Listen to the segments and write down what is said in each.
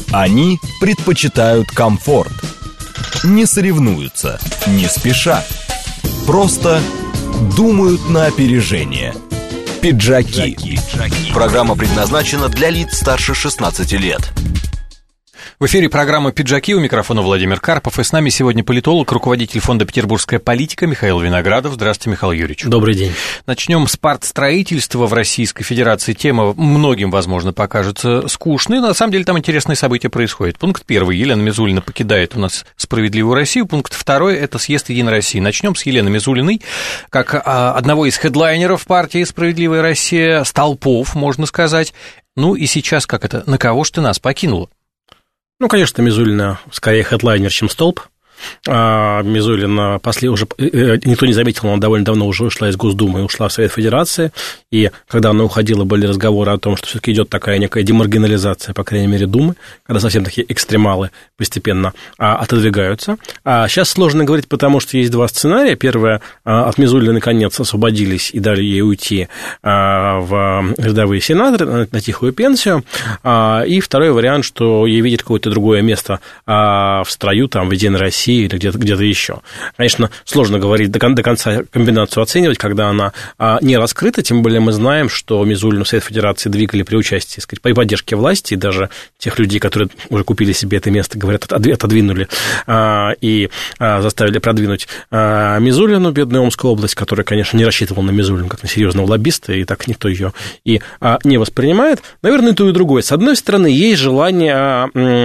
Они предпочитают комфорт. Не соревнуются, не спеша. Просто думают на опережение. Пиджаки. Программа предназначена для лиц старше 16 лет. В эфире программа «Пиджаки», у микрофона Владимир Карпов, и с нами сегодня политолог, руководитель фонда «Петербургская политика» Михаил Виноградов. Здравствуйте, Михаил Юрьевич. Добрый день. Начнем с партстроительства в Российской Федерации. Тема многим, возможно, покажется скучной, но на самом деле там интересные события происходят. Пункт 1. Елена Мизулина покидает у нас «Справедливую Россию». Пункт 2. Это съезд «Единой России». Начнем с Елены Мизулиной, как одного из хедлайнеров партии «Справедливая Россия», столпов, можно сказать. Ну и сейчас как это? На кого ж ты нас покинула? Ну, конечно, Мизулина скорее хедлайнер, чем столб. Мизулина уже никто не заметил, она довольно давно уже ушла из Госдумы и ушла в Совет Федерации, и когда она уходила, были разговоры о том, что все-таки идет такая некая демаргинализация, по крайней мере, Думы, когда совсем такие экстремалы постепенно отодвигаются. А сейчас сложно говорить, потому что есть два сценария. Первое, от Мизулиной наконец освободились и дали ей уйти в рядовые сенаторы на тихую пенсию, и второй вариант, что ей видят какое-то другое место в строю, там, в Единой России, или где-то еще. Конечно, сложно говорить до конца комбинацию оценивать, когда она не раскрыта, тем более мы знаем, что Мизулину в Совет Федерации двигали при участии, так сказать, при поддержке власти, и даже тех людей, которые уже купили себе это место, говорят, отодвинули и заставили продвинуть Мизулину, бедную Омскую область, которая, конечно, не рассчитывала на Мизулину как на серьезного лоббиста, и так никто ее и не воспринимает. Наверное, и то, и другое. С одной стороны, есть желание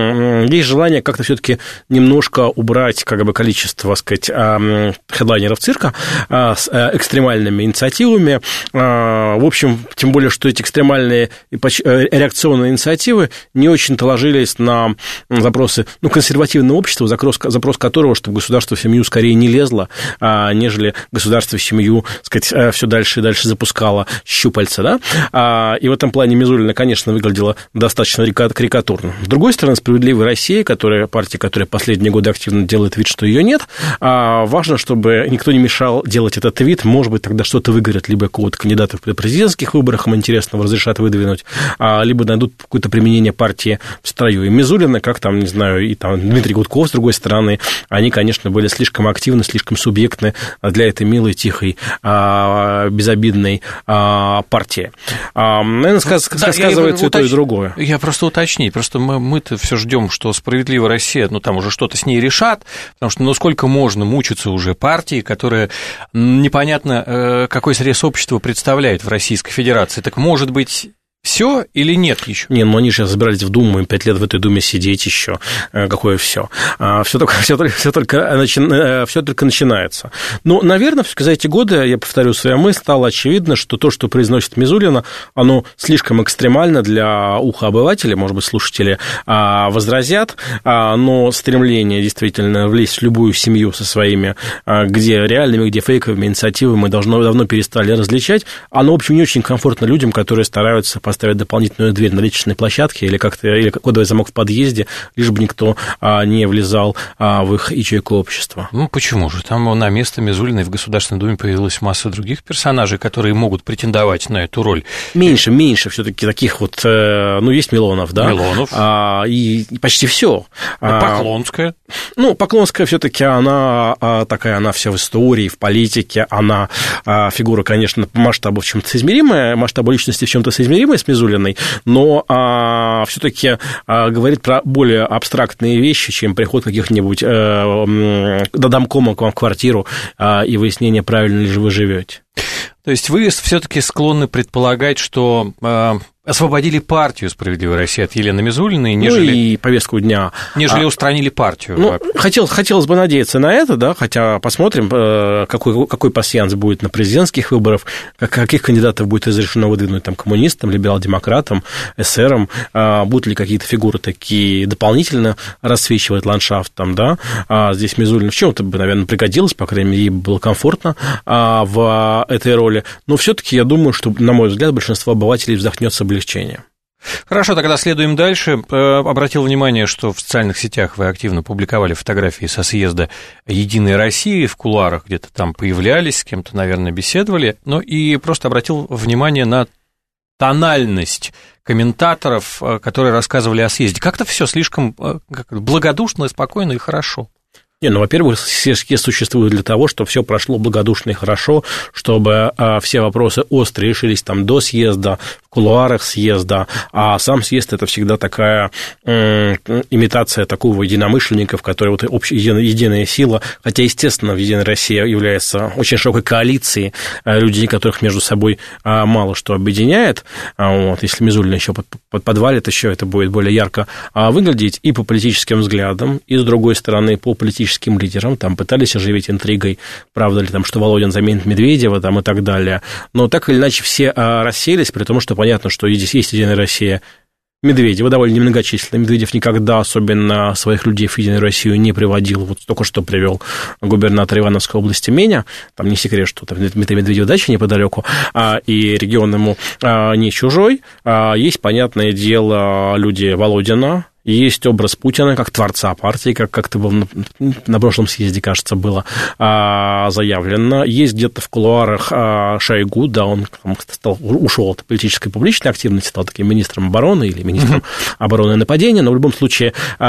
как-то все-таки немножко убрать как бы количество, так сказать, хедлайнеров цирка с экстремальными инициативами. В общем, тем более, что эти экстремальные реакционные инициативы не очень-то ложились на запросы консервативного общества, запрос которого, чтобы государство в семью скорее не лезло, нежели государство в семью, так сказать, все дальше и дальше запускало щупальца, да? И в этом плане Мизулина, конечно, выглядела достаточно карикатурно. С другой стороны, «Справедливая Россия», партия, которая последние годы активно делает вид, что ее нет. Важно, чтобы никто не мешал делать этот вид. Может быть, тогда что-то выгорят, либо какого-то кандидата в президентских выборах им интересного разрешат выдвинуть, либо найдут какое-то применение партии в строю. И Мизулина, как там, не знаю, и там Дмитрий Гудков, с другой стороны, они, конечно, были слишком активны, слишком субъектны для этой милой, тихой, безобидной партии. Наверное, сказывается и то, и другое. Я просто уточню. Просто мы-то все ждем, что «Справедливая Россия», там уже что-то с ней решат, потому что, сколько можно мучиться уже партии, которая непонятно какой срез общества представляет в Российской Федерации. Так, может быть, все или нет еще? Не, они сейчас забирались в Думу, им 5 лет в этой Думе сидеть еще. Какое все? Все только начинается. Но, наверное, за эти годы, я повторю свою мысль, стало очевидно, что то, что произносит Мизулина, оно слишком экстремально для уха обывателя, может быть, слушатели возразят, но стремление действительно влезть в любую семью со своими, где реальными, где фейковыми инициативами мы давно перестали различать, оно, в общем, не очень комфортно людям, которые стараются поставить дополнительную дверь на лестничной площадке или кодовый замок в подъезде, лишь бы никто не влезал в их ячейку общества. Почему же? Там на место Мизулиной в Государственной Думе появилась масса других персонажей, которые могут претендовать на эту роль. Меньше все-таки таких вот, есть Милонов, да? Милонов. И почти все. Поклонская. Поклонская все-таки она такая, она вся в истории, в политике, она фигура, конечно, по масштабу в чем-то соизмеримая, масштабу личности в чем-то соизмеримая с Мизулиной, но все-таки говорит про более абстрактные вещи, чем приход каких-нибудь домкома к вам в квартиру и выяснение, правильно ли же вы живете. То есть вы все-таки склонны предполагать, что освободили партию «Справедливая Россия» от Елены Мизулиной, и повестку дня. Нежели устранили партию. Хотелось бы надеяться на это, да, хотя посмотрим, какой пассианс будет на президентских выборах, каких кандидатов будет разрешено выдвинуть там коммунистам, либерал-демократам, эсерам, будут ли какие-то фигуры такие дополнительно рассвечивать ландшафт там, да. Здесь Мизулина в чем-то бы, наверное, пригодилась, по крайней мере, ей было комфортно в этой роли, но все-таки я думаю, что, на мой взгляд, большинство обывателей вздохнет с облегчением. Хорошо, тогда следуем дальше. Обратил внимание, что в социальных сетях вы активно публиковали фотографии со съезда «Единой России», в кулуарах где-то там появлялись, с кем-то, наверное, беседовали, и просто обратил внимание на тональность комментаторов, которые рассказывали о съезде. Как-то все слишком благодушно, спокойно и хорошо. Во-первых, съезд существует для того, чтобы все прошло благодушно и хорошо, чтобы все вопросы острые решились там до съезда, в кулуарах съезда, а сам съезд – это всегда такая имитация такого единомышленников, которые единая сила, хотя, естественно, в «Единой России» является очень широкой коалицией людей, которых между собой мало что объединяет. Если Мизулина еще подвалит, еще это будет более ярко выглядеть и по политическим взглядам, и, с другой стороны, по политическим лидерам, там пытались оживить интригой, правда ли там, что Володин заменит Медведева там, и так далее, но так или иначе все рассеялись, при том, что понятно, что здесь есть «Единая Россия» Медведева, довольно немногочисленный. Медведев никогда особенно своих людей в «Единую Россию» не приводил. Вот только что привел губернатор Ивановской области Меня. Там не секрет, что там Дмитрий Медведев дача неподалеку, и регион ему не чужой. Есть, понятное дело, люди Володина. Есть образ Путина как творца партии, как-то на прошлом съезде, кажется, было заявлено. Есть где-то в кулуарах Шойгу, да, он ушел от политической публичной активности, стал таким министром обороны или министром обороны и нападения, но в любом случае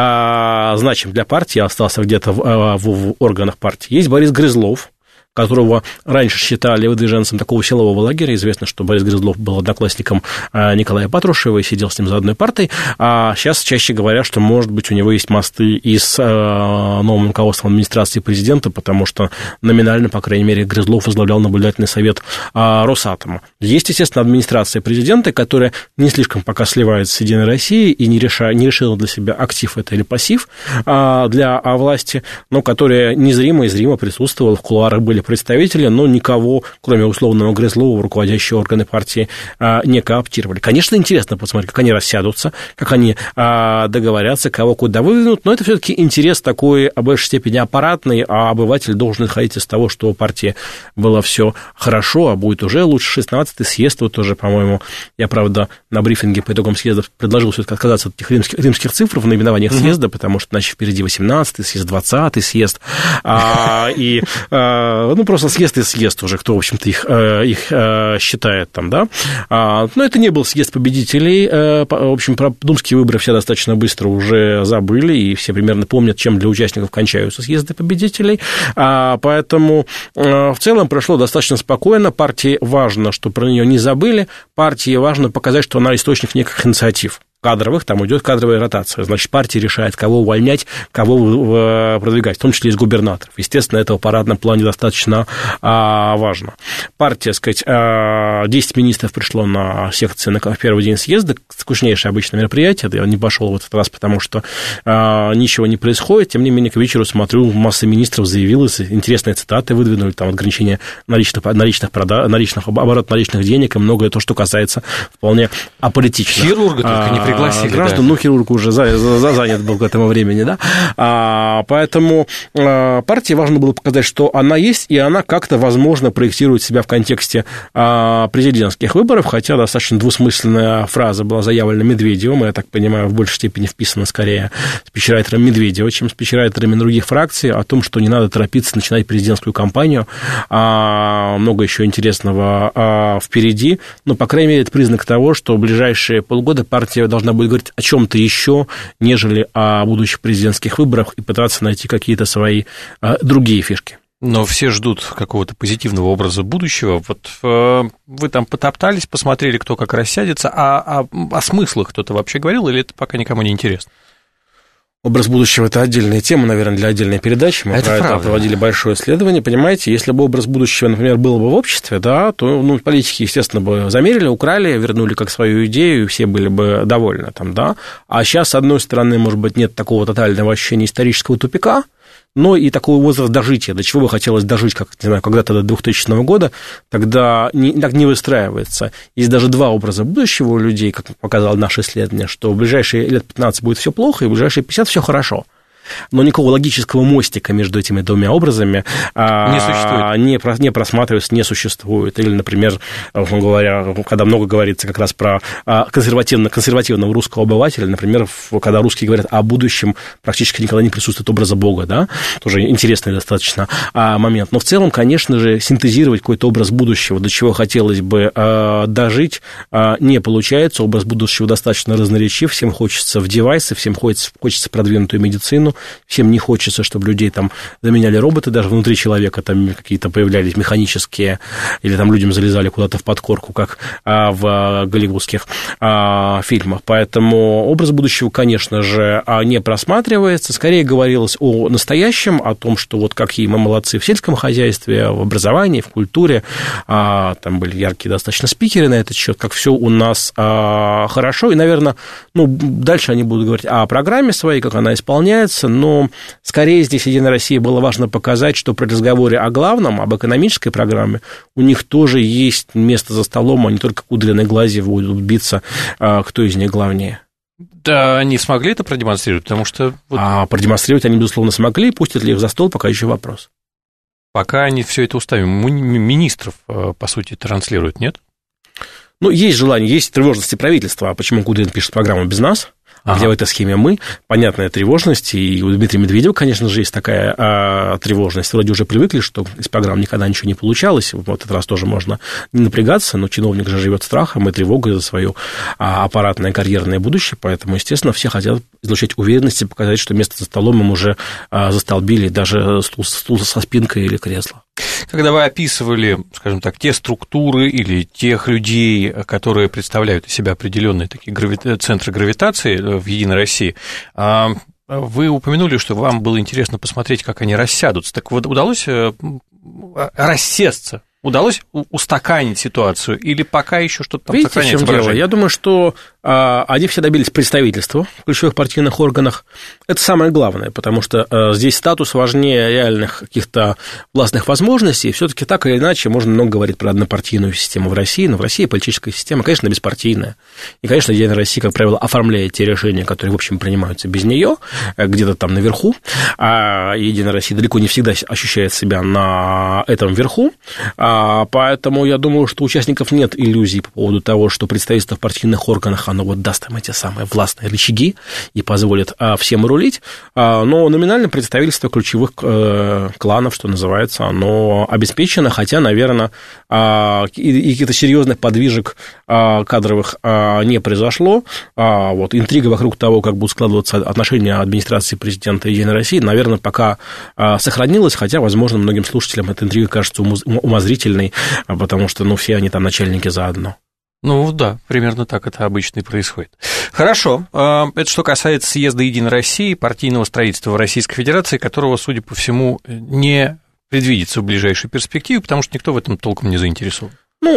значим для партии, остался где-то в органах партии. Есть Борис Грызлов, которого раньше считали выдвиженцем такого силового лагеря. Известно, что Борис Грызлов был одноклассником Николая Патрушева и сидел с ним за одной партой. А сейчас чаще говорят, что, может быть, у него есть мосты и с новым руководством администрации президента, потому что номинально, по крайней мере, Грызлов возглавлял наблюдательный совет Росатома. Есть, естественно, администрация президента, которая не слишком пока сливается с «Единой Россией» и не решила для себя, актив это или пассив для власти, но которая незримо и зримо присутствовала, в кулуарах были представители, но никого, кроме условного Грызлова, руководящие органы партии, не кооптировали. Конечно, интересно посмотреть, как они рассядутся, как они договорятся, кого куда выведут, но это все-таки интерес такой, в большей степени аппаратный, а обыватель должен исходить из того, что у партии было все хорошо, а будет уже лучше. 16-й съезд, вот тоже, по-моему, я, правда, на брифинге по итогам съезда предложил все-таки отказаться от этих римских цифр в наименованиях съезда, потому что, значит, впереди 18-й съезд, 20-й съезд, просто съезд и съезд уже, кто, в общем-то, их считает там, да. Но это не был съезд победителей. В общем, про думские выборы все достаточно быстро уже забыли, и все примерно помнят, чем для участников кончаются съезды победителей. Поэтому в целом прошло достаточно спокойно. Партии важно, что про нее не забыли. Партии важно показать, что она источник неких инициатив кадровых, там идет кадровая ротация. Значит, партия решает, кого увольнять, кого продвигать, в том числе из губернаторов. Естественно, это в парадном плане достаточно важно. Партия, сказать, 10 министров пришло на секции в первый день съезда, скучнейшее обычное мероприятие, я не пошел в этот раз, потому что ничего не происходит, тем не менее, к вечеру смотрю, масса министров заявилась, интересные цитаты выдвинули, там, ограничение оборот наличных денег и многое то, что касается вполне аполитичных. Хирурга только не пригласили. Граждан, да. Хирург уже занят был к этому времени, да. Поэтому партии важно было показать, что она есть, и она как-то, возможно, проектирует себя в контексте президентских выборов, хотя достаточно двусмысленная фраза была заявлена Медведевым, я так понимаю, в большей степени вписана скорее спичрайтером Медведева, чем спичрайтерами других фракций, о том, что не надо торопиться начинать президентскую кампанию, много еще интересного впереди, но, по крайней мере, это признак того, что в ближайшие полгода партия должна будет говорить о чем-то еще, нежели о будущих президентских выборах и пытаться найти какие-то свои другие фишки. Но все ждут какого-то позитивного образа будущего. Вот вы там потоптались, посмотрели, кто как рассядется, а о смыслах кто-то вообще говорил, или это пока никому не интересно? Образ будущего – это отдельная тема, наверное, для отдельной передачи. Мы это проводили большое исследование. Понимаете, если бы образ будущего, например, был бы в обществе, да, то политики, естественно, бы замерили, украли, вернули как свою идею, и все были бы довольны. Там, да? А сейчас, с одной стороны, может быть, нет такого тотального ощущения исторического тупика, но и такой возраст дожития, до чего бы хотелось дожить, как, не знаю, когда-то до 2000 года, тогда так не выстраивается. Есть даже два образа будущего у людей, как показало наше исследование, что в ближайшие лет 15 будет все плохо, и в ближайшие 50 все хорошо. но никакого логического мостика между этими двумя образами не просматривается, не существует. Или, например, говоря, когда много говорится как раз про консервативного русского обывателя, например, когда русские говорят о будущем, практически никогда не присутствует образа Бога, да, тоже интересный достаточно момент. Но в целом, конечно же, синтезировать какой-то образ будущего, до чего хотелось бы дожить, не получается. Образ будущего достаточно разноречив, всем хочется в девайсы, всем хочется продвинутую медицину, всем не хочется, чтобы людей там заменяли роботы, даже внутри человека там какие-то появлялись механические, или там людям залезали куда-то в подкорку, как в голливудских фильмах. Поэтому образ будущего, конечно же, не просматривается. Скорее говорилось о настоящем, о том, что вот какие мы молодцы в сельском хозяйстве, в образовании, в культуре. Там были яркие достаточно спикеры на этот счет, как все у нас хорошо. И, наверное, дальше они будут говорить о программе своей, как она исполняется, но скорее здесь «Единой России» было важно показать, что при разговоре о главном, об экономической программе, у них тоже есть место за столом, а не только кудряные глази будут биться, кто из них главнее. Да, они смогли это продемонстрировать, потому что... Продемонстрировать они, безусловно, смогли, пустят ли их за стол, пока еще вопрос. Пока они все это устами министров, по сути, транслируют, нет? Есть желание, есть тревожности правительства. А почему Кудрин пишет программу без нас? Где в этой схеме мы? Понятная тревожность, и у Дмитрия Медведева, конечно же, есть такая тревожность. Вроде уже привыкли, что из программ никогда ничего не получалось. В этот раз тоже можно не напрягаться, но чиновник же живет страхом и тревогой за свое аппаратное карьерное будущее, поэтому, естественно, все хотят излучать уверенность и показать, что место за столом им уже застолбили, даже стул со спинкой или кресло. Когда вы описывали, скажем так, те структуры или тех людей, которые представляют из себя определенные такие центры гравитации в «Единой России», вы упомянули, что вам было интересно посмотреть, как они рассядутся. Так вот, удалось рассесться? Удалось устаканить ситуацию или пока еще что-то там сохраняется? В чем дело? Я думаю, что они все добились представительства в ключевых партийных органах. Это самое главное, потому что здесь статус важнее реальных каких-то властных возможностей. Все-таки так или иначе можно много говорить про однопартийную систему в России, но в России политическая система, конечно, беспартийная. И, конечно, «Единая Россия», как правило, оформляет те решения, которые, в общем, принимаются без нее, где-то там наверху. А «Единая Россия» далеко не всегда ощущает себя на этом верху. Поэтому я думаю, что у участников нет иллюзий по поводу того, что представительство в партийных органах, оно вот даст им эти самые властные рычаги и позволит всем рулить. Но номинальное представительство ключевых кланов, что называется, оно обеспечено, хотя, наверное, и каких-то серьезных подвижек кадровых не произошло. Вот интрига вокруг того, как будут складываться отношения администрации президента «Единой России», наверное, пока сохранилась, хотя, возможно, многим слушателям эта интрига кажется умозрительной, потому что, все они там начальники заодно. Да, примерно так это обычно и происходит. Хорошо, это что касается съезда «Единой России», партийного строительства в Российской Федерации, которого, судя по всему, не предвидится в ближайшей перспективе, потому что никто в этом толком не заинтересован.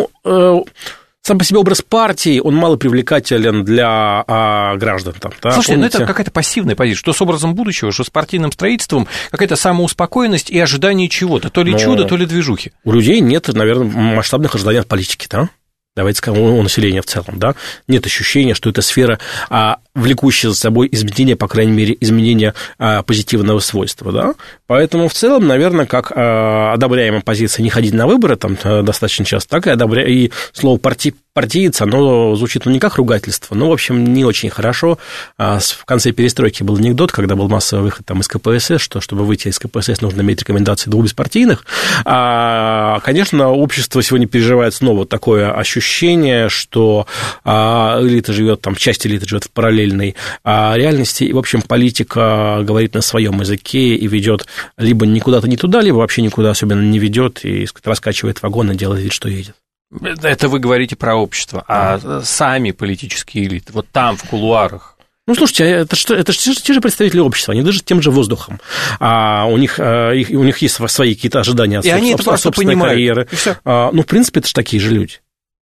Сам по себе образ партии, он мало привлекателен для граждан. Да? Слушайте, это какая-то пассивная позиция. Что с образом будущего, что с партийным строительством, какая-то самоуспокоенность и ожидание чего-то. То ли чуда, то ли движухи. У людей нет, наверное, масштабных ожиданий от политики, да? Давайте скажем, у населения в целом, да, нет ощущения, что это сфера, влекущая за собой изменения, по крайней мере, изменения позитивного свойства, да, поэтому в целом, наверное, как одобряемая позиция не ходить на выборы, там, достаточно часто, так и слово партиец, оно звучит, не как ругательство, но, в общем, не очень хорошо. В конце перестройки был анекдот, когда был массовый выход там из КПСС, что, чтобы выйти из КПСС, нужно иметь рекомендации двух беспартийных. Конечно, общество сегодня переживает снова такое ощущение, что элита живет, там, часть элиты живет в параллельной реальности, и, в общем, политика говорит на своем языке и ведет либо никуда-то не туда, либо вообще никуда особенно не ведет и раскачивает вагон и делает вид, что едет. Это вы говорите про общество, а сами политические элиты, вот там, в кулуарах? Слушайте, это те же представители общества, они дышат тем же воздухом. У них есть свои какие-то ожидания от собственной карьеры. В принципе, это же такие же люди.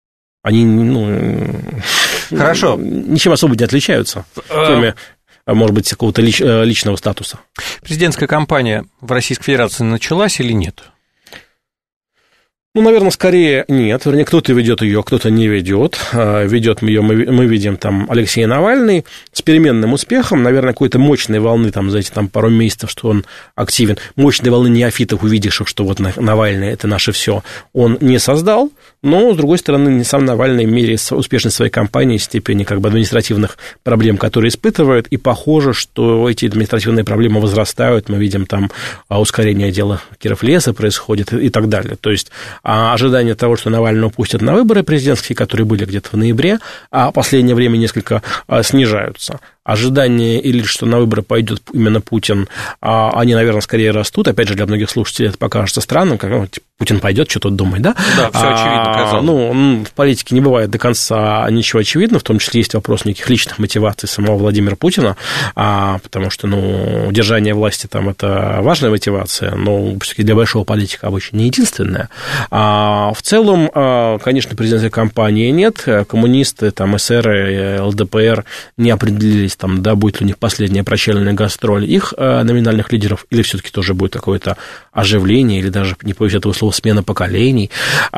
Они, Хорошо. Ничем особо не отличаются, кроме, может быть, какого-то личного статуса. Президентская кампания в Российской Федерации началась или нет? Ну, наверное, скорее нет. Вернее, кто-то ведет ее, кто-то не ведет. Ведет ее, мы видим там Алексей Навальный с переменным успехом. Наверное, какой-то мощной волны там за эти там пару месяцев, что он активен. Мощной волны неофитов, увидевших, что вот Навальный – это наше все, он не создал. Но, с другой стороны, не сам Навальный меряет успешность своей кампании в степени как бы административных проблем, которые испытывает. И похоже, что эти административные проблемы возрастают. Мы видим там ускорение дела Киров-Леса происходит и так далее. То есть ожидание того, что Навального пустят на выборы президентские, которые были где-то в ноябре, а в последнее время несколько снижаются. Ожидания или что на выборы пойдет именно Путин, они, наверное, скорее растут. Опять же, для многих слушателей это покажется странным, как Путин пойдет, что тут думать, да? Да, все очевидно, казалось. Ну, в политике не бывает до конца ничего очевидного, в том числе есть вопрос неких личных мотиваций самого Владимира Путина, потому что, удержание власти там это важная мотивация, но все-таки для большого политика обычно не единственная. В целом, конечно, президентской кампании нет, коммунисты, там, эсеры, ЛДПР не определились, там, да, будет ли у них последняя прощальная гастроль их номинальных лидеров, или все-таки тоже будет какое-то оживление, или даже, не боюсь этого слова, смена поколений.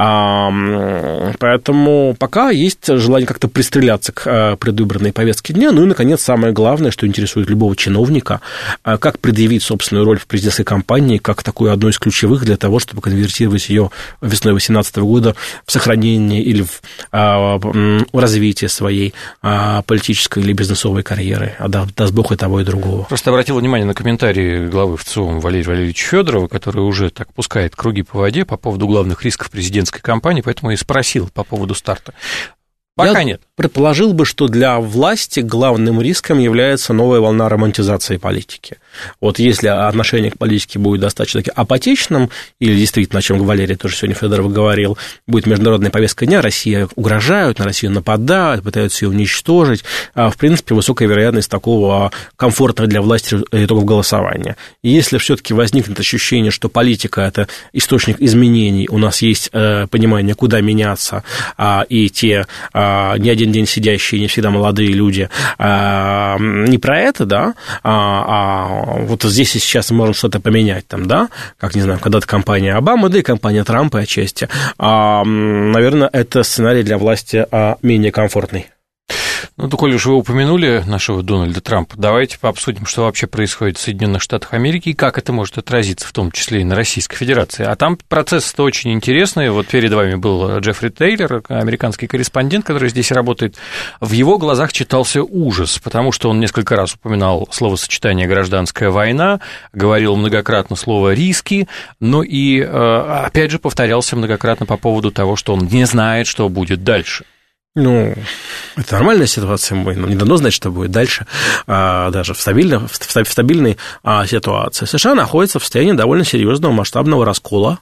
Поэтому пока есть желание как-то пристреляться к предвыборной повестке дня. Ну и, наконец, самое главное, что интересует любого чиновника, как предъявить собственную роль в президентской кампании, как такую одну из ключевых для того, чтобы конвертировать ее весной 2018 года в сохранение или в развитие своей политической или бизнесовой карьеры. Даст Бог и того, и другого. Просто обратил внимание на комментарии главы ВЦИОМ Валерия Валерьевича Федорова, который уже так пускает круги по воде по поводу главных рисков президентской кампании, поэтому и спросил по поводу старта. Пока нет. Предположил бы, что для власти главным риском является новая волна романтизации политики. Вот если отношение к политике будет достаточно апатичным, или действительно, о чем Валерий тоже сегодня Федоров говорил, будет международная повестка дня, Россия угрожают, на Россию нападают, пытаются ее уничтожить, в принципе, высокая вероятность такого комфортного для власти итогов голосования. И если все-таки возникнет ощущение, что политика – это источник изменений, у нас есть понимание, куда меняться, и те не один день сидящие, не всегда молодые люди, не про это, да, вот здесь и сейчас мы можем что-то поменять, там, да, как, не знаю, когда-то компания Обамы, да и компания Трампа отчасти, наверное, это сценарий для власти менее комфортный. Ну, коль уж вы упомянули нашего Дональда Трампа, давайте пообсудим, что вообще происходит в Соединенных Штатах Америки и как это может отразиться, в том числе и на Российской Федерации. А там процессы-то очень интересные. Вот перед вами был Джеффри Тейлор, американский корреспондент, который здесь работает. В его глазах читался ужас, потому что он несколько раз упоминал словосочетание «гражданская война», говорил многократно слово «риски», но и, опять же, повторялся многократно по поводу того, что он не знает, что будет дальше. Ну, это нормальная ситуация, не дано знать, что будет дальше, даже в стабильной ситуации. США находится в состоянии довольно серьезного масштабного раскола,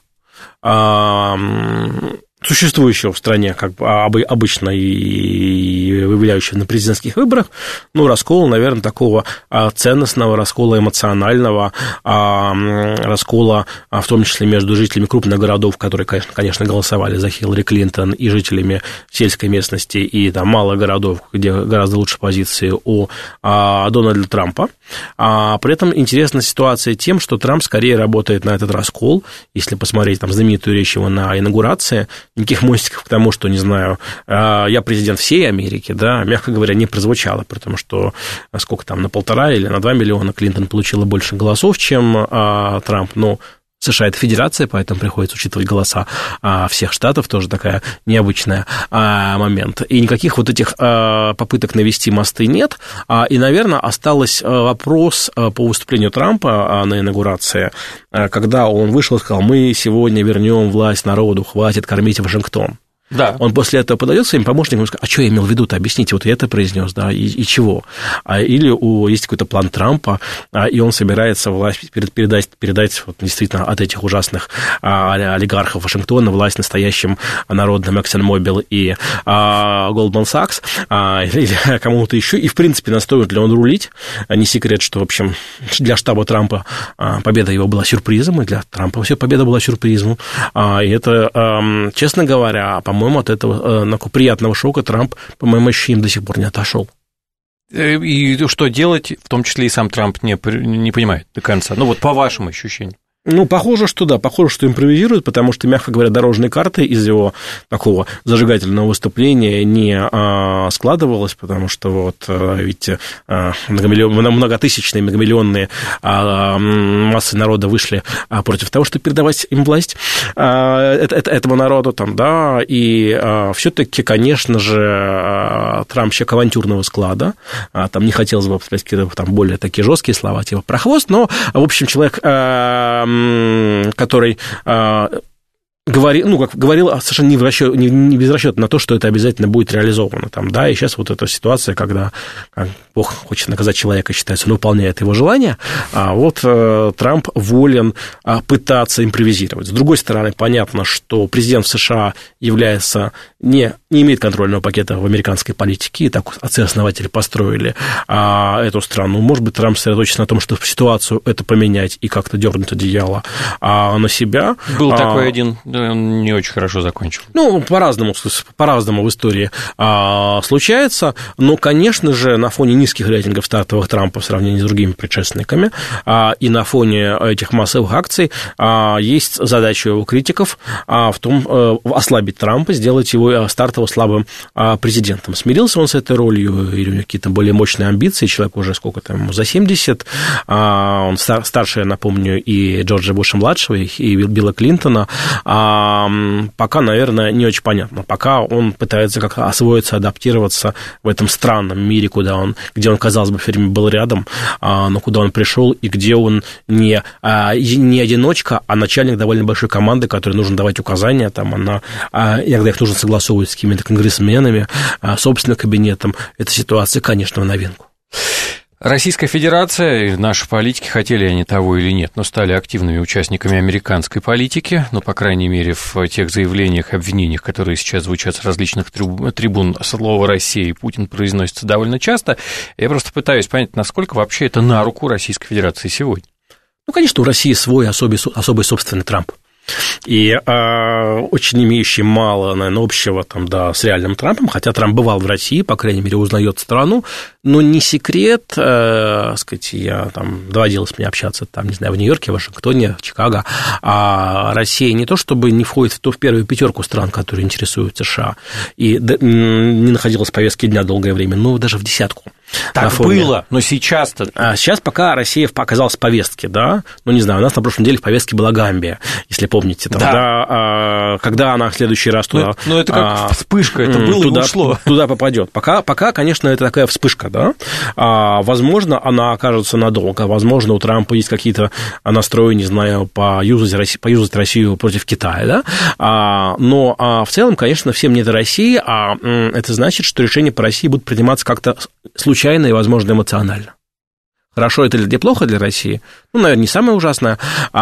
существующего в стране, как бы обычно и выявляющего на президентских выборах, раскола, наверное, такого ценностного, раскола эмоционального, раскола, в том числе между жителями крупных городов, которые, конечно, голосовали за Хиллари Клинтон, и жителями сельской местности, и там малых городов, где гораздо лучше позиции у Дональда Трампа. При этом интересна ситуация тем, что Трамп скорее работает на этот раскол, если посмотреть там знаменитую речь его на инаугурации, никаких мостиков к тому, что, не знаю, я президент всей Америки, да, мягко говоря, не прозвучало, потому что сколько там, на 1,5 или на 2 миллиона Клинтон получила больше голосов, чем Трамп, США – это федерация, поэтому приходится учитывать голоса всех штатов, тоже такая необычная момент. И никаких вот этих попыток навести мосты нет. И, наверное, остался вопрос по выступлению Трампа на инаугурации, когда он вышел и сказал: мы сегодня вернем власть народу, хватит кормить Вашингтон. Да. Он после этого подает своим помощникам и говорит: а что я имел в виду-то, объясните, вот я это произнес, да, и чего? Или есть какой-то план Трампа, и он собирается власть передать вот, действительно от этих ужасных олигархов Вашингтона власть настоящим народным ExxonMobil и Goldman Sachs, или кому-то еще, и, в принципе, настоит ли он рулить. Не секрет, что, в общем, для штаба Трампа победа его была сюрпризом, и для Трампа все победа была сюрпризом. И это, честно говоря, по-моему, от этого приятного шока Трамп, по моим ощущениям, до сих пор не отошел. И что делать, в том числе и сам Трамп не понимает до конца. Вот по вашим ощущениям. Похоже, что импровизируют, потому что, мягко говоря, дорожные карты из его такого зажигательного выступления не складывалось, потому что ведь многотысячные, многомиллионные массы народа вышли против того, чтобы передавать им власть этому народу, и все-таки, конечно же, Трамп человек авантюрного склада, не хотелось бы употреблять какие-то более такие жесткие слова, типа про хвост, но, в общем, человек, который говорил совершенно не безрасчетно на то, что это обязательно будет реализовано. И сейчас эта ситуация, когда Бог хочет наказать человека, считается, он выполняет его желание, Трамп волен пытаться импровизировать. С другой стороны, понятно, что президент в США не имеет контрольного пакета в американской политике, и так отцы-основатели построили эту страну. Может быть, Трамп сосредоточится на том, чтобы ситуацию эту поменять и как-то дернуть одеяло на себя. Был такой один, он не очень хорошо закончил. По-разному в истории случается, но, конечно же, на фоне низких рейтингов стартовых Трампа в сравнении с другими предшественниками и на фоне этих массовых акций есть задача его критиков в том, ослабить Трампа, сделать его стартово слабым президентом. Смирился он с этой ролью, или у него какие-то более мощные амбиции, человек уже за 70, он старше, напомню, и Джорджа Буша-младшего, и Билла Клинтона, пока, наверное, не очень понятно. Пока он пытается как-то освоиться, адаптироваться в этом странном мире, где он, казалось бы, все время был рядом, но куда он пришел, и где он не одиночка, а начальник довольно большой команды, которой нужно давать указания, иногда их нужно согласовывать с какими-то конгрессменами, собственным кабинетом. Эта ситуация, конечно, в новинку. Российская Федерация и наши политики, хотели они того или нет, но стали активными участниками американской политики, по крайней мере, в тех заявлениях и обвинениях, которые сейчас звучат с различных трибун, слово «Россия» и «Путин» произносится довольно часто. Я просто пытаюсь понять, насколько вообще это на руку Российской Федерации сегодня. Конечно, у России свой особый собственный Трамп. И очень имеющий мало, наверное, общего с реальным Трампом, хотя Трамп бывал в России, по крайней мере, узнает страну, но не секрет, доводилось мне общаться, в Нью-Йорке, в Вашингтоне, в Чикаго, а Россия не то чтобы не входит в первую пятерку стран, которые интересуют США, и не находилась в повестке дня долгое время, но даже в десятку. Так было, но сейчас-то... Сейчас пока Россия оказалась в повестке, у нас на прошлой неделе в повестке была Гамбия, если помните, когда она в следующий раз туда... это как вспышка, это было и ушло. Туда попадет. Пока, конечно, это такая вспышка, возможно, она окажется надолго, возможно, у Трампа есть какие-то настрои, не знаю, поюзать Россию против Китая, но в целом, конечно, всем не до России, а это значит, что решения по России будут приниматься как-то случайно и, возможно, эмоционально. Хорошо это или плохо для России? Наверное, не самое ужасное,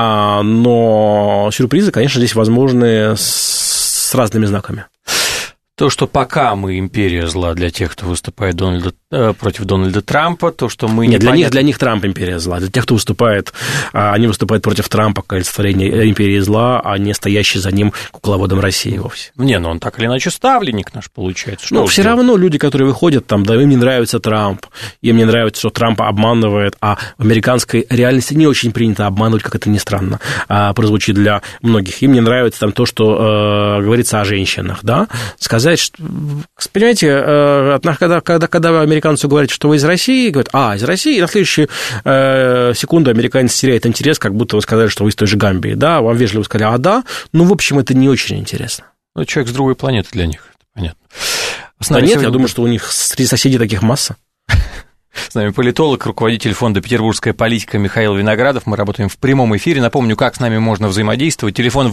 но сюрпризы, конечно, здесь возможны с разными знаками. То, что пока мы империя зла для тех, кто выступает против Дональда Трампа, то, что мы... Нет, для них Трамп империя зла. Для тех, кто выступает, они выступают против Трампа, как олицетворение империи зла, а не стоящий за ним кукловодом России вовсе. Он так или иначе ставленник наш, получается. Все равно люди, которые выходят, им не нравится Трамп, им не нравится, что Трамп обманывает, а в американской реальности не очень принято обманывать, как это ни странно прозвучит для многих. Им не нравится то, что говорится о женщинах, сказать, что, понимаете, когда американцу говорят, что вы из России, говорят, из России, и на следующую секунду американец теряет интерес, как будто вы сказали, что вы из той же Гамбии, вам вежливо сказали, да, в общем, это не очень интересно. Человек с другой планеты для них, это понятно. Я думаю, что у них среди соседей таких масса. С нами политолог, руководитель фонда «Петербургская политика» Михаил Виноградов. Мы работаем в прямом эфире. Напомню, как с нами можно взаимодействовать. Телефон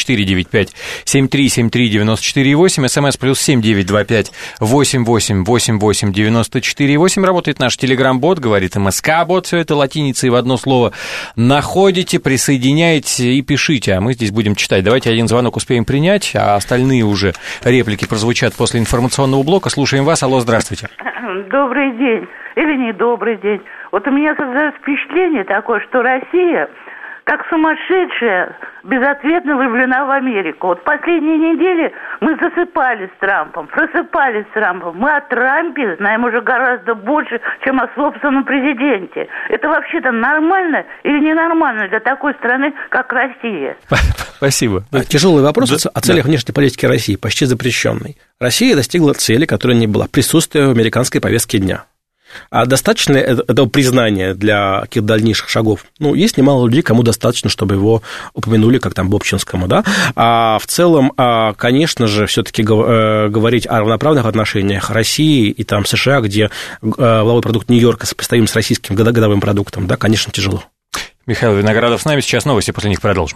8495-7373-94-8, СМС +7 925 88 88 94 8. Работает наш телеграм-бот, говорит МСК-бот, все это латиницей в одно слово. Находите, присоединяйте и пишите, а мы здесь будем читать. Давайте один звонок успеем принять, а остальные уже реплики прозвучат после информационного блока. Слушаем вас. Алло, здравствуйте. Добрый день. Или не добрый день. У меня создается впечатление такое, что Россия как сумасшедшая, безответно влюблена в Америку. Вот последние недели мы засыпали с Трампом, просыпались с Трампом. Мы о Трампе знаем уже гораздо больше, чем о собственном президенте. Это вообще-то нормально или ненормально для такой страны, как Россия? Спасибо. Тяжелый вопрос о целях внешней политики России, почти запрещенной. Россия достигла цели, которая не была присутствия в американской повестке дня. А достаточно этого признания для каких-то дальнейших шагов? Ну, есть немало людей, кому достаточно, чтобы его упомянули, как там Бобчинскому, да? А в целом, конечно же, все-таки говорить о равноправных отношениях России и там США, где валовой продукт Нью-Йорка сопоставим с российским годовым продуктом, да, конечно, тяжело. Михаил Виноградов с нами, сейчас новости, после них продолжим.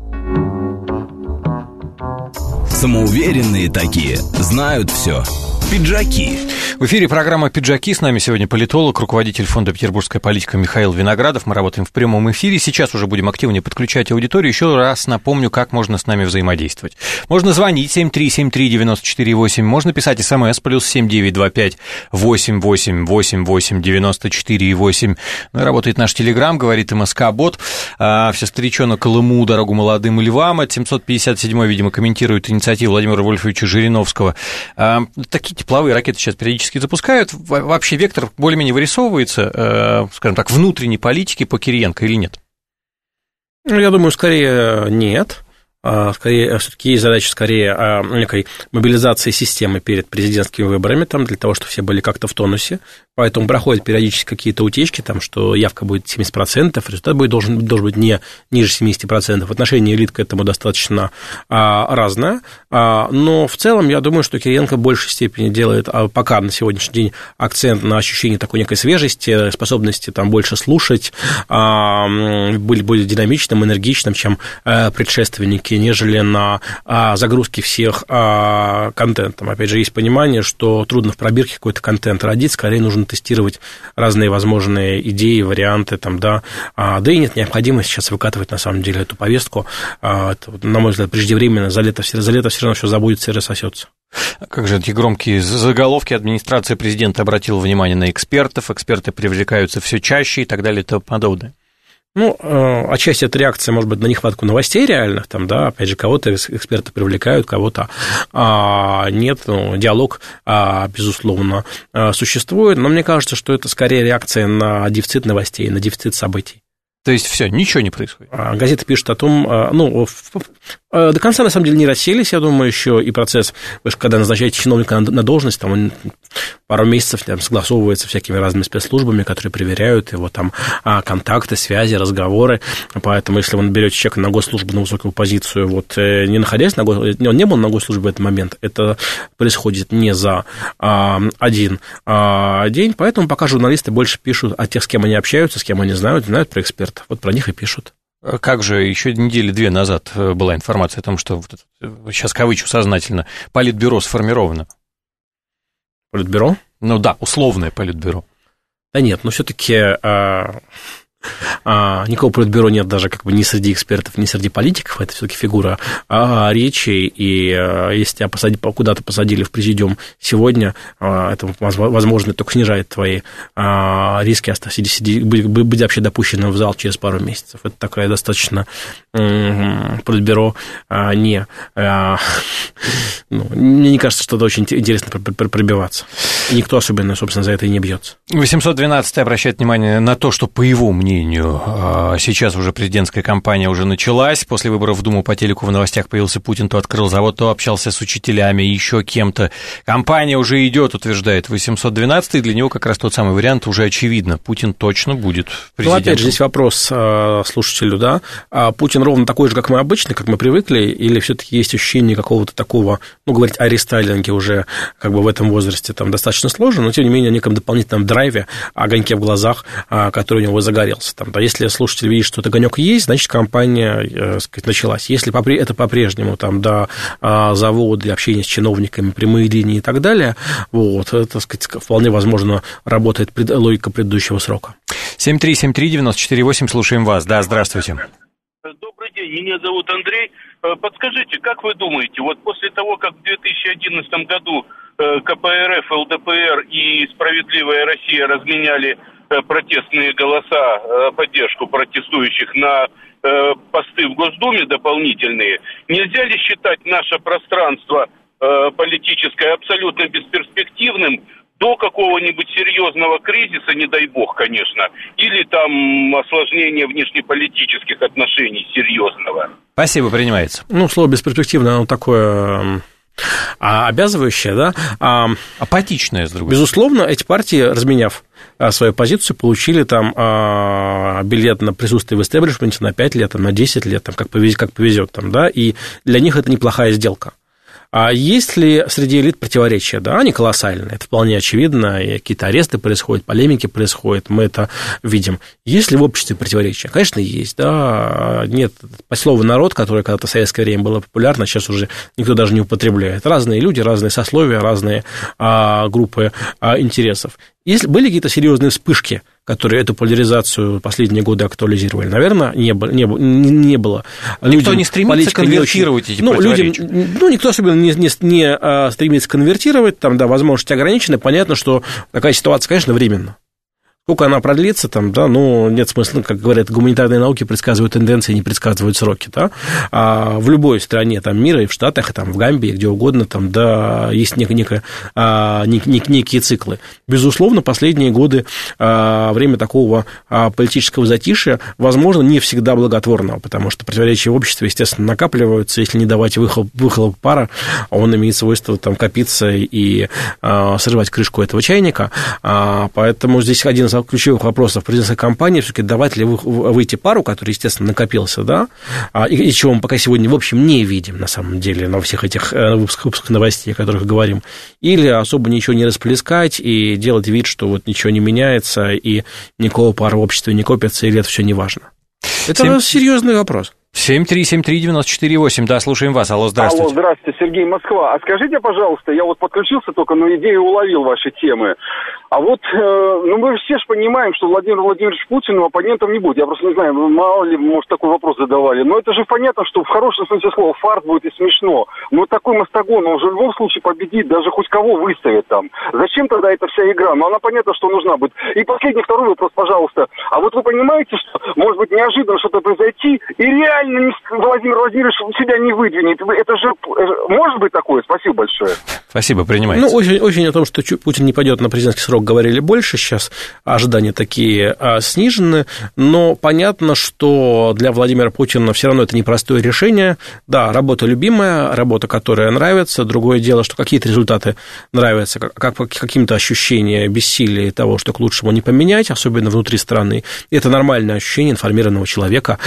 Самоуверенные такие, знают все. Пиджаки. В эфире программа «Пиджаки». С нами сегодня политолог, руководитель фонда «Петербургская политика» Михаил Виноградов. Мы работаем в прямом эфире. Сейчас уже будем активнее подключать аудиторию. Еще раз напомню, как можно с нами взаимодействовать. Можно звонить 7373948, можно писать СМС +7 925 88 88 94 8. Ну и работает наш Телеграм, говорит МСК-бот. Все старичонок Колыму, дорогу молодым львам. От 757-й, видимо, комментирует инициативу Владимира Вольфовича Жириновского. Такие тепловые ракеты сейчас периодически запускают. Вообще вектор более-менее вырисовывается, скажем так, внутренней политики по Кириенко или нет? Я думаю, скорее нет. Скорее, все-таки есть задача скорее некой мобилизации системы перед президентскими выборами, там, для того, чтобы все были как-то в тонусе. Поэтому проходят периодически какие-то утечки, там, что явка будет 70%, результат должен быть не ниже 70%. Отношение элит к этому достаточно разное. Но в целом, я думаю, что Кириенко в большей степени делает пока на сегодняшний день акцент на ощущение такой некой свежести, способности там, больше слушать, будет динамичным, энергичным, чем предшественники, нежели на загрузке всех контентом. Опять же, есть понимание, что трудно в пробирке какой-то контент родить, скорее нужно тестировать разные возможные идеи, варианты, там, да и нет необходимости сейчас выкатывать, на самом деле, эту повестку. Это, на мой взгляд, преждевременно, за лето все равно все забудется и рассосется. Как же эти громкие заголовки? Администрация президента обратила внимание на экспертов, эксперты привлекаются все чаще и так далее и тому подобное. Ну, отчасти это реакция, может быть, на нехватку новостей реальных, там, да, опять же, кого-то эксперты привлекают, кого-то нет, диалог, безусловно, существует, но мне кажется, что это скорее реакция на дефицит новостей, на дефицит событий. То есть все, ничего не происходит. Газеты пишут о том, до конца, на самом деле, не расселись, я думаю, еще и процесс, вы же, когда назначаете чиновника на должность, там он пару месяцев там, согласовывается всякими разными спецслужбами, которые проверяют его там контакты, связи, разговоры, поэтому если вы берете человека на госслужбу, на высокую позицию, вот не находясь он не был на госслужбе в этот момент, это происходит не за один день, поэтому пока журналисты больше пишут о тех, с кем они общаются, с кем они знают про экспертов, вот про них и пишут. Как же еще недели две назад была информация о том, что, сейчас кавычу сознательно, политбюро сформировано? Политбюро? Ну да, условное политбюро. Да нет, но все-таки никакого политбюро нет даже как бы ни среди экспертов, ни среди политиков, это все-таки фигура речи, и если тебя куда-то посадили в президиум сегодня, это, возможно, только снижает твои риски быть вообще допущенным в зал через пару месяцев. Это такая достаточно политбюро мне не кажется, что это очень интересно пробиваться. И никто особенно, собственно, за это и не бьется. 812 обращает внимание на то, что, по его мнению, сейчас уже президентская кампания уже началась. После выборов в Думу по телеку в новостях появился Путин, то открыл завод, то общался с учителями, еще кем-то. Кампания уже идет, утверждает 812, и для него как раз тот самый вариант уже очевидно. Путин точно будет президентом. Ну, опять же, здесь вопрос слушателю, да. Путин ровно такой же, как мы обычно, как мы привыкли, или все-таки есть ощущение какого-то такого, говорить о рестайлинге уже как бы в этом возрасте там достаточно сложно, но, тем не менее, о неком дополнительном драйве, огоньке в глазах, который у него загорелся. Там, да, если слушатель видит, что этот огонек есть, значит, кампания, сказать, началась. Если это по-прежнему там, да, заводы, общение с чиновниками, прямые линии и так далее, вот, это, так сказать, вполне возможно работает логика предыдущего срока. 7373948, слушаем вас. Да, здравствуйте. Добрый день. день, меня зовут Андрей. Подскажите, как вы думаете, вот после того, как в 2011 году КПРФ, ЛДПР и «Справедливая Россия» разменяли протестные голоса, поддержку протестующих на посты в Госдуме дополнительные, нельзя ли считать наше пространство политическое абсолютно бесперспективным до какого-нибудь серьезного кризиса, не дай бог, конечно, или там осложнения внешнеполитических отношений серьезного? Спасибо, принимается. Ну, слово «бесперспективное», оно такое обязывающее, да? Апатичное, с другой стороны. Безусловно, эти партии, разменяв свою позицию, получили там билет на присутствие в истеблишменте на 5 лет, на 10 лет, там, как повезет, там, да, и для них это неплохая сделка. А есть ли среди элит противоречия? Да, они колоссальные, это вполне очевидно, и какие-то аресты происходят, полемики происходят, мы это видим. Есть ли в обществе противоречия? Конечно, есть, да, нет, слово «народ», которое когда-то в советское время было популярно, сейчас уже никто даже не употребляет. Разные люди, разные сословия, разные группы интересов. Были какие-то серьезные вспышки, которые эту поляризацию последние годы актуализировали? Наверное, не было. Никто не стремится конвертировать эти противоречия. Никто особенно не стремится конвертировать, там, да, возможности ограничены. Понятно, что такая ситуация, конечно, временна. Сколько она продлится, там, да, ну, нет смысла, как говорят, гуманитарные науки предсказывают тенденции, не предсказывают сроки, да, в любой стране там, мира, и в Штатах, и там, в Гамбии, где угодно, там, да, есть некие циклы. Безусловно, последние годы время такого политического затишья, возможно, не всегда благотворного, потому что противоречия в обществе, естественно, накапливаются, если не давать выхлоп пара, он имеет свойство там копиться и срывать крышку этого чайника, поэтому здесь один из ключевых вопросов президентской кампании все-таки давать ли выйти пару, который, естественно, накопился, да, и чего мы пока сегодня, в общем, не видим, на самом деле, на всех этих выпусках новостей, о которых говорим, или особо ничего не расплескать и делать вид, что вот ничего не меняется, и никакого пара в обществе не копится, или это все не важно. Это серьезный вопрос. 7373948, да, слушаем вас. Алло, здравствуйте. Алло, здравствуйте, Сергей, Москва. А скажите, пожалуйста, я вот подключился только, но идею уловил вашей темы. А вот, мы все же понимаем, что Владимир Владимирович Путин оппонентом не будет. Я просто не знаю, мало ли, может, такой вопрос задавали. Но это же понятно, что в хорошем смысле слова фарт будет и смешно. Но такой мастагон, он же в любом случае победит, даже хоть кого выставит там. Зачем тогда эта вся игра? Ну, она понятно, что нужна будет. И последний, второй вопрос, пожалуйста. А вот вы понимаете, что, может быть, неожиданно что-то произойти, и реально Владимир Владимирович себя не выдвинет? Это же может быть такое? Спасибо большое. Спасибо, принимайте. Ну, очень о том, что Путин не пойдет на президентский срок, говорили больше. Сейчас ожидания такие снижены. Но понятно, что для Владимира Путина все равно это непростое решение. Да, работа любимая, работа, которая нравится. Другое дело, что какие-то результаты нравятся, каким-то ощущение бессилия того, что к лучшему не поменять, особенно внутри страны. И это нормальное ощущение информированного человека,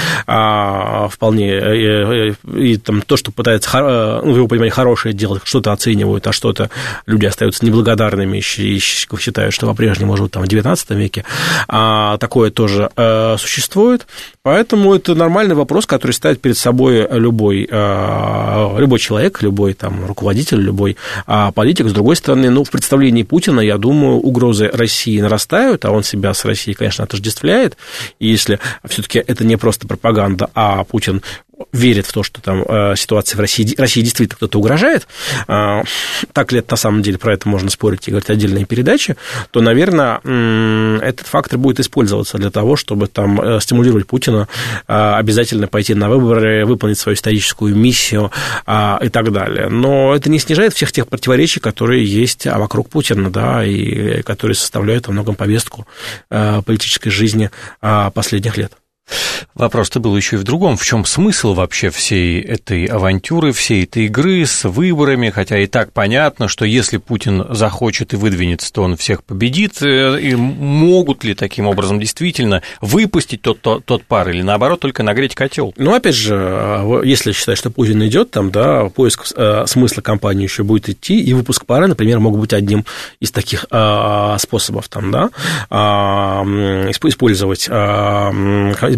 вполне. И там, то, что пытается, в его понимании, хорошее делать, что-то оценивают, а что-то люди остаются неблагодарными и считают, что по-прежнему живут там в XIX веке. Такое тоже существует. Поэтому это нормальный вопрос, который ставит перед собой любой человек, любой там руководитель, любой политик. С другой стороны, в представлении Путина, я думаю, угрозы России нарастают, а он себя с Россией, конечно, отождествляет. И если все-таки это не просто пропаганда, а Путин верит в то, что там ситуация в России действительно кто-то угрожает, так ли это на самом деле, про это можно спорить и говорить отдельные передачи, то, наверное, этот фактор будет использоваться для того, чтобы там стимулировать Путина обязательно пойти на выборы, выполнить свою историческую миссию и так далее. Но это не снижает всех тех противоречий, которые есть вокруг Путина, да, и которые составляют во многом повестку политической жизни последних лет. Вопрос-то был еще и в другом. В чем смысл вообще всей этой авантюры, всей этой игры с выборами? Хотя и так понятно, что если Путин захочет и выдвинется, то он всех победит. И могут ли таким образом действительно выпустить тот пар или, наоборот, только нагреть котел? Ну, опять же, если считать, что Путин идет, там, да, поиск смысла кампании еще будет идти, и выпуск пары, например, мог быть одним из таких способов, там, да, использовать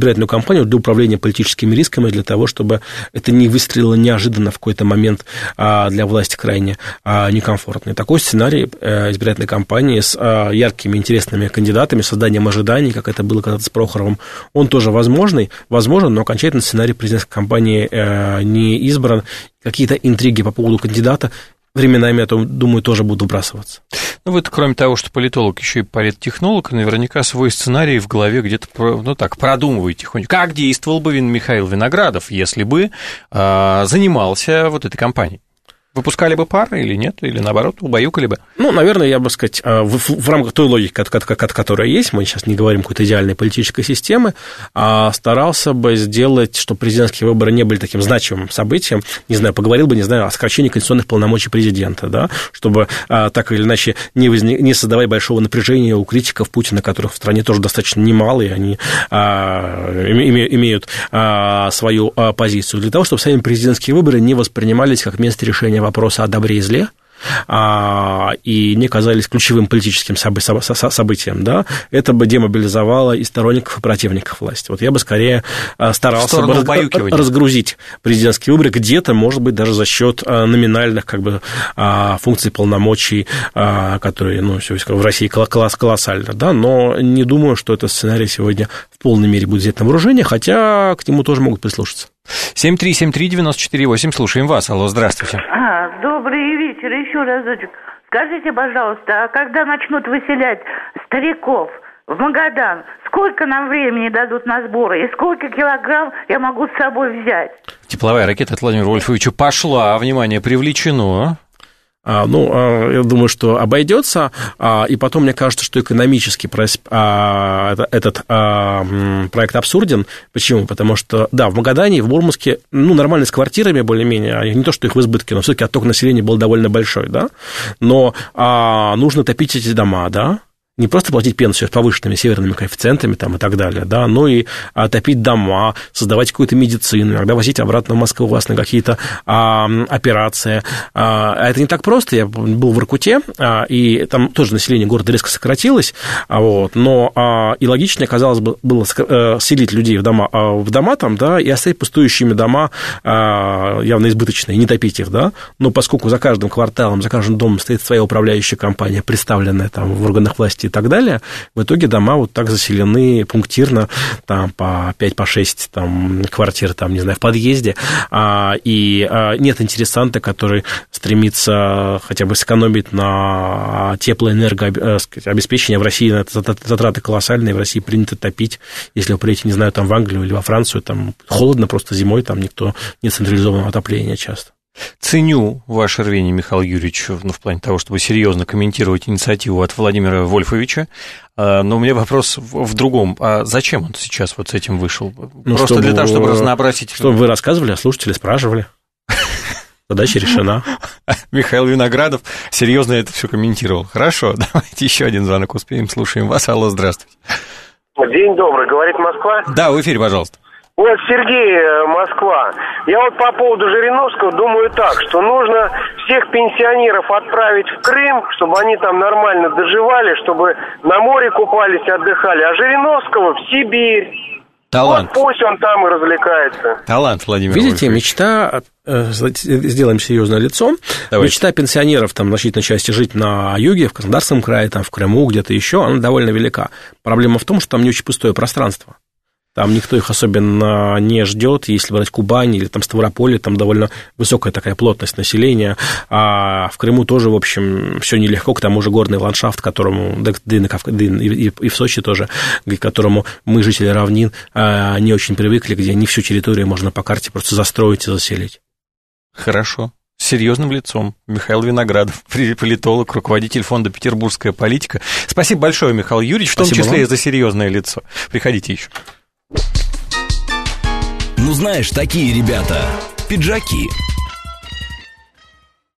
избирательную кампанию для управления политическими рисками, для того, чтобы это не выстрелило неожиданно в какой-то момент для власти крайне некомфортно. И такой сценарий избирательной кампании с яркими, интересными кандидатами, созданием ожиданий, как это было когда-то с Прохоровым, он тоже возможен, но окончательно сценарий президентской кампании не избран. Какие-то интриги по поводу кандидата временами, я думаю, тоже будут выбрасываться. Ну, вы, кроме того, что политолог, еще и политтехнолог, наверняка свой сценарий в голове где-то, продумываете тихонько. Как действовал бы Михаил Виноградов, если бы занимался вот этой кампанией? Выпускали бы пары или нет? Или, наоборот, убаюкали бы? Ну, наверное, я бы сказать, в рамках той логики, которая есть, мы сейчас не говорим какой-то идеальной политической системы, старался бы сделать, чтобы президентские выборы не были таким значимым событием, не знаю, поговорил бы, о сокращении конституционных полномочий президента, да, чтобы так или иначе не создавать большого напряжения у критиков Путина, которых в стране тоже достаточно немало, и они имеют свою позицию, для того, чтобы сами президентские выборы не воспринимались как место решения вопроса о добре и зле, и не казались ключевым политическим событием, да, это бы демобилизовало и сторонников, и противников власти. Вот я бы скорее старался бы разгрузить президентские выборы где-то, может быть, даже за счет номинальных функций, полномочий, которые в России колоссально, да, но не думаю, что этот сценарий сегодня в полной мере будет взять на вооружение, хотя к нему тоже могут прислушаться. 7373948, слушаем вас. Алло, здравствуйте. Добрый вечер, еще разочек. Скажите, пожалуйста, а когда начнут выселять стариков в Магадан, сколько нам времени дадут на сборы и сколько килограмм я могу с собой взять? Тепловая ракета от Владимира Вольфовича пошла, внимание, привлечено. Я думаю, что обойдется, и потом мне кажется, что экономически этот проект абсурден. Почему? Потому что, да, в Магадане, в Мурманске, нормально с квартирами более-менее, не то, что их в избытке, но все-таки отток населения был довольно большой, да, но нужно топить эти дома, да, не просто платить пенсию с повышенными северными коэффициентами и так далее, да, но и топить дома, создавать какую-то медицину, иногда возить обратно в Москву вас на какие-то операции. Это не так просто. Я был в Воркуте, и там тоже население города резко сократилось, но и логичнее, казалось бы, было селить людей в дома там, да, и оставить пустующими дома явно избыточные, не топить их, да, но поскольку за каждым кварталом, за каждым домом стоит своя управляющая компания, представленная там в органах власти и так далее, в итоге дома вот так заселены пунктирно, там, по 5-6 там, квартир, там, не знаю, в подъезде, и нет интересанта, который стремится хотя бы сэкономить на теплоэнергообеспечение. В России затраты колоссальные, в России принято топить, если вы приедете, не знаю, там, в Англию или во Францию, там холодно просто зимой, там никто не централизованного отопления часто. Ценю ваше рвение, Михаил Юрьевич, в плане того, чтобы серьезно комментировать инициативу от Владимира Вольфовича, но у меня вопрос в другом. А зачем он сейчас вот с этим вышел? Просто для того, чтобы разнообразить... Чтобы вы рассказывали, а слушатели спрашивали. Задача решена. Михаил Виноградов серьезно это все комментировал. Хорошо, давайте еще один звонок успеем. Слушаем вас. Алло, здравствуйте. День добрый, говорит Москва. Да, в эфире, пожалуйста. Вот Сергей, Москва. Я вот по поводу Жириновского думаю так, что нужно всех пенсионеров отправить в Крым, чтобы они там нормально доживали, чтобы на море купались, отдыхали, а Жириновского в Сибирь. Талант. Вот пусть он там и развлекается. Талант, Владимир Видите, Вольфович. мечта, сделаем серьезное лицо, давайте. Мечта пенсионеров, там, значительной части жить на юге, в Краснодарском крае, там, в Крыму, где-то еще, она довольно велика. Проблема в том, что там не очень пустое пространство. Там никто их особенно не ждет. Если брать Кубань или там Ставрополье, там довольно высокая такая плотность населения. А в Крыму тоже, в общем, все нелегко. К тому же горный ландшафт, к которому, и в Сочи тоже, к которому мы, жители равнин, не очень привыкли, где не всю территорию можно по карте просто застроить и заселить. Хорошо. С серьезным лицом. Михаил Виноградов, политолог, руководитель фонда «Петербургская политика». Спасибо большое, Михаил Юрьевич, в том числе и за серьезное лицо. Приходите еще. Ну, знаешь, такие ребята, пиджаки.